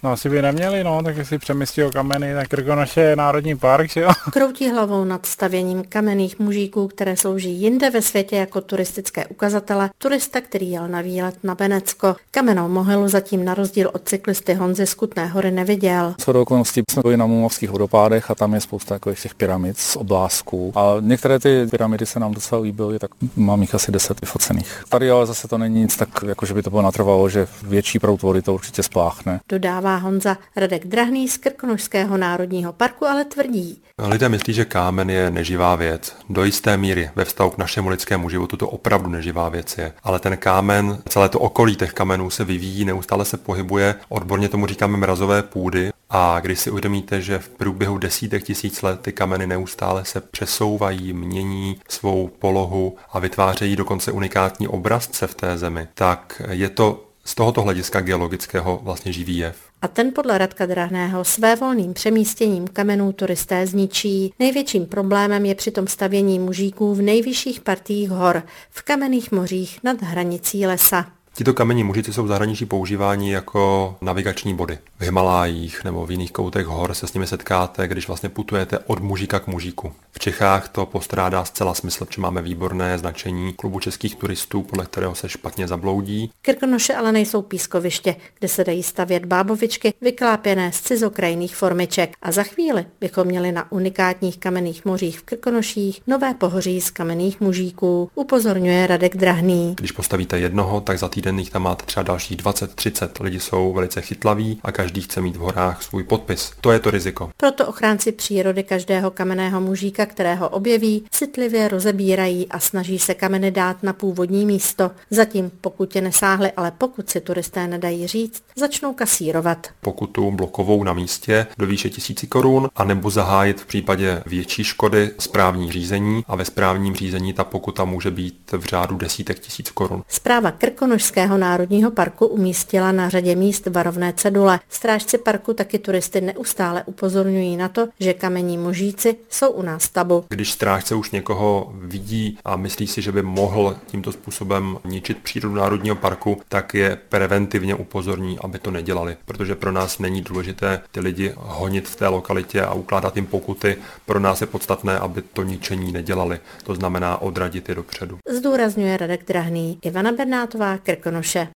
No asi by neměli, no, tak si přemysťují kameny, tak Krkonoše je národní park, že jo? Kroutí hlavou nad stavěním kamenných mužíků, které slouží jinde ve světě jako turistické ukazatele, turista, který jel na výlet na Benecko. Kamennou mohylu zatím na rozdíl od cyklisty Honzy z Kutné Hory neviděl. Shodou okolností jsme byli na Mumavských vodopádech a tam je spousta takových těch pyramid z oblázků. A některé ty pyramidy se nám docela líbily, tak mám jich asi 10 vyfocených. Tady ale zase to není nic tak, jako že by to bylo natrvalo, že větší proud vody to určitě spláchne. Dodává Honza. Radek Drahný z Krkonošského národního parku ale tvrdí. Lidé myslí, že kámen je neživá věc. Do jisté míry ve vztahu k našemu lidskému životu to opravdu neživá věc je. Ale ten kámen, celé to okolí těch kamenů se vyvíjí, neustále se pohybuje. Odborně tomu říkáme mrazové půdy. A když si uvědomíte, že v průběhu desítek tisíc let ty kameny neustále se přesouvají, mění svou polohu a vytvářejí dokonce unikátní obrazce v té zemi, tak je to z tohoto hlediska geologického vlastně živý jev. A ten podle Radka Drahného svévolným přemístěním kamenů turisté zničí. Největším problémem je přitom stavění mužíků v nejvyšších partiích hor, v kamenných mořích nad hranicí lesa. Tito kamenní mužíci jsou v zahraničí používáni jako navigační body. V Himalájích nebo v jiných koutech hor se s nimi setkáte, když vlastně putujete od mužíka k mužíku. V Čechách to postrádá zcela smysl, protože máme výborné značení klubu českých turistů, podle kterého se špatně zabloudí. Krkonoše ale nejsou pískoviště, kde se dají stavět bábovičky vyklápěné z cizokrajných formiček. A za chvíli bychom měli na unikátních kamenných mořích v Krkonoších nové pohoří z kamenných mužíků, upozorňuje Radek Drahný. Když postavíte jednoho, tak za týden jich tam máte třeba dalších 20-30. Lidi jsou velice chytlaví a každý chce mít v horách svůj podpis. To je to riziko. Proto ochránci přírody každého kamenného mužíka, kterého objeví, citlivě rozebírají a snaží se kameny dát na původní místo. Zatím pokud je nesáhli, ale pokud si turisté nedají říct, začnou kasírovat. Pokutu blokovou na místě do výše 1000 korun, anebo zahájit v případě větší škody správní řízení a ve správním řízení ta pokuta může být v řádu desítek tisíc korun. Správa Krkonošského národního parku umístila na řadě míst varovné cedule. Strážci parku taky turisty neustále upozorňují na to, že kamenní mužíci jsou u nás tabu. Když strážce už někoho vidí a myslí si, že by mohl tímto způsobem ničit přírodu národního parku, tak je preventivně upozorní, aby to nedělali, protože pro nás není důležité ty lidi honit v té lokalitě a ukládat jim pokuty. Pro nás je podstatné, aby to ničení nedělali. To znamená odradit je dopředu. Zdůrazňuje Radek Drahný. Ivana Bernátová, Krkonoše.